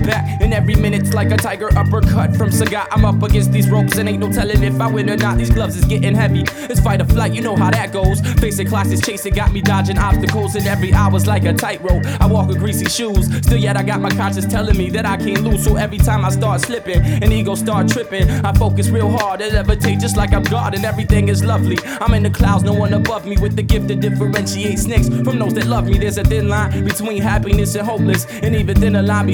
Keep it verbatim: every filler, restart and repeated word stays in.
back, and every minute's like a tiger uppercut from Sagat. I'm up against these ropes and ain't no telling if I win or not. These gloves is getting heavy, it's fight or flight, you know how that goes. Facing classes, chasing, got me dodging obstacles, and every hour's like a tightrope. I walk with greasy shoes, still yet I got my conscience telling me that I can't lose. So every time I start slipping, and ego start tripping, I focus real hard and levitate just like I'm God, and everything is lovely. I'm in the clouds, no one above me, with the gift to differentiate snakes from those that love me. There's a thin line between happiness and hopeless, and even then a line